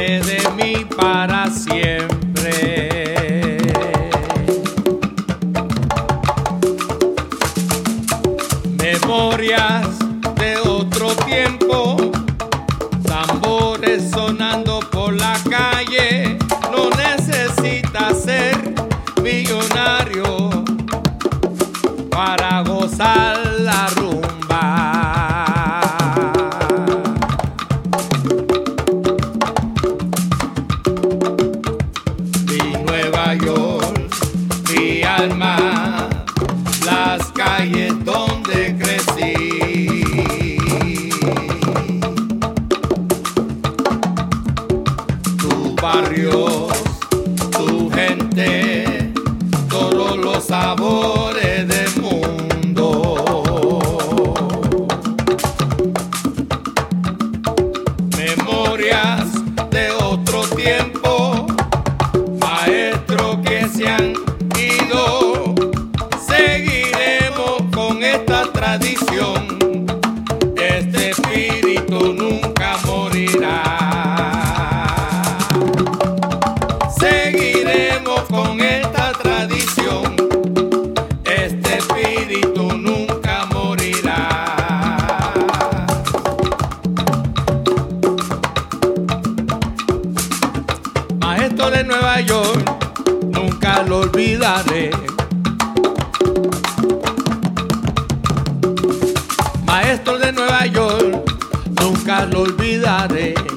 parte de mí para siempre. Memorias de otro tiempo, tambores sonando por la calle. No necesitas ser millonario para gozar la rumba. Mi Nueva York, mi alma, las calles donde crecí. Tu barrio, tu gente, todos los sabores del mundo. Memorias de otro tiempo, maestros que se han ido. Seguiremos con esta tradición, este espíritu nunca morirá. Seguiremos con esta tradición, este espíritu nunca morirá. Maestro de Nueva York, nunca lo olvidaré. Maestro de Nueva York, nunca lo olvidaré.